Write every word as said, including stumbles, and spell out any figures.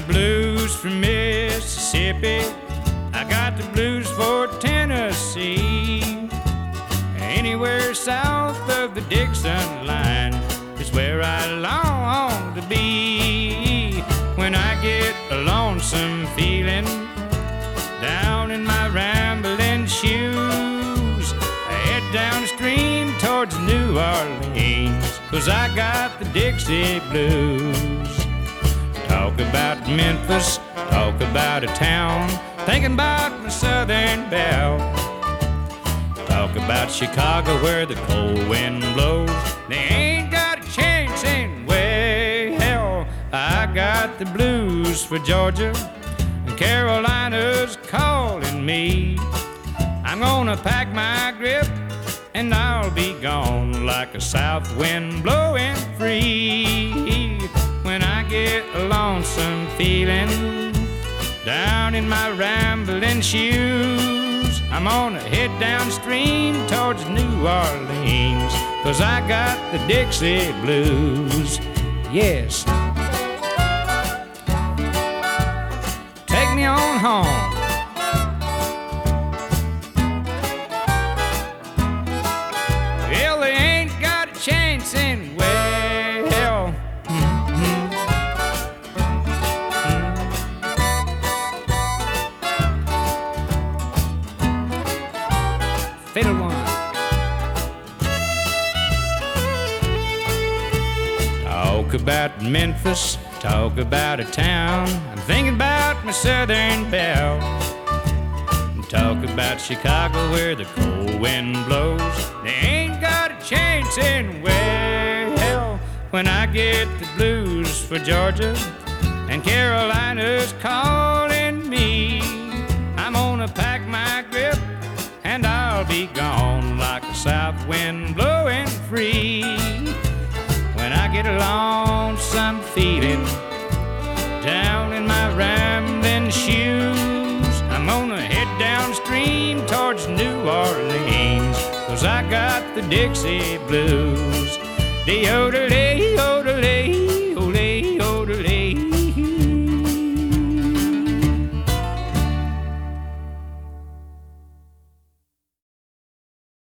blues for Mississippi, I got the blues for Tennessee. Anywhere south of the Dixon line is where I long to be. When I get a lonesome feeling down in my rambling shoes, I head downstream towards New Orleans, 'cause I got the Dixie blues. Talk about Memphis, talk about a town, thinking about my southern belle. Talk about Chicago where the cold wind blows, they ain't got a chance in well. I got the blues for Georgia, and Carolina's calling me. I'm gonna pack my grip and I'll be gone like a south wind blowing free. When I get a lonesome feeling down in my rambling shoes, I'm gonna head downstream towards New Orleans, 'cause I got the Dixie blues. Yes. Take me on home. Well, they ain't got a chance in well. Mm-hmm. Fiddle one. Talk about Memphis, talk about a town, I'm thinking about my southern belle. Talk about Chicago where the cold wind blows, they ain't got a chance in well. When I get the blues for Georgia and Carolina's calling me, I'm gonna pack my grip and I'll be gone like a south wind blowing free. When I get a lonesome feeling down in my rambling shoes, I'm gonna head downstream towards New Orleans, 'cause I got the Dixie blues. De-o-de-lay-o.